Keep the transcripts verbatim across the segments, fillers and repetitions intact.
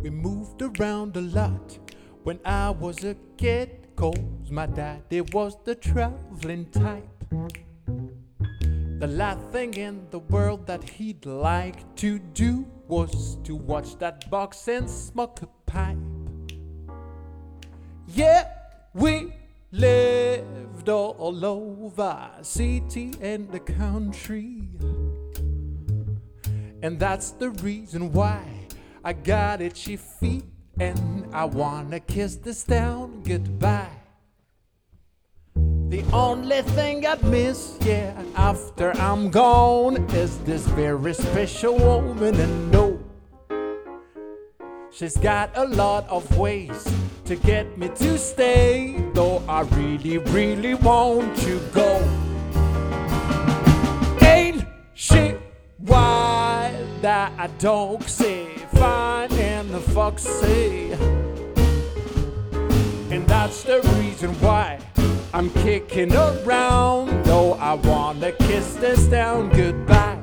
We moved around a lot when I was a kid, 'cause my daddy was the traveling type. The last thing in the world that he'd like to do was to watch that box and smoke a pipe. Yeah, we lived all over city and the country, and that's the reason why I got itchy feet and I wanna kiss this town goodbye. The only thing I'd miss, yeah, after I'm gone is this very special woman. And no, she's got a lot of ways to get me to stay, though I really, really want to go. Ain't she wild, that dog say, fine and foxy? And that's the reason why I'm kicking around, though I wanna kiss this town goodbye.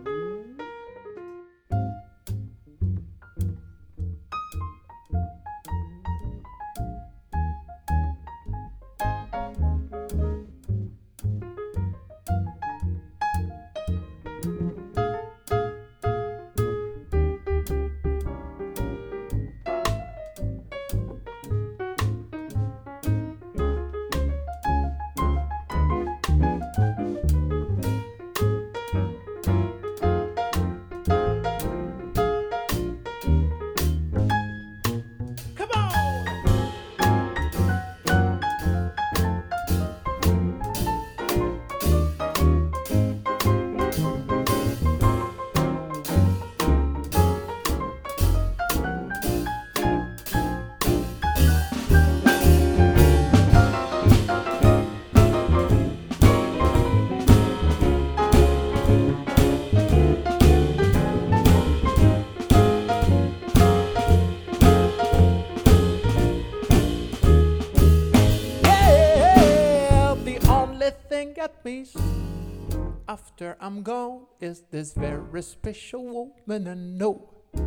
At me after I'm gone is this very special woman. I know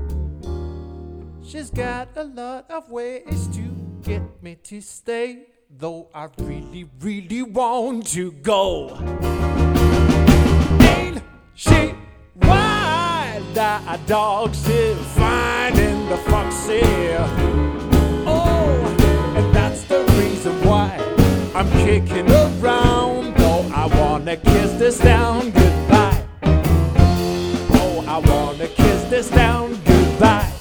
she's got a lot of ways to get me to stay, though I really, really want to go. Ain't she wild, that dog still finding the foxy? Oh, and that's the reason why I'm kicking around. I wanna kiss this town goodbye. Oh, I wanna kiss this town goodbye.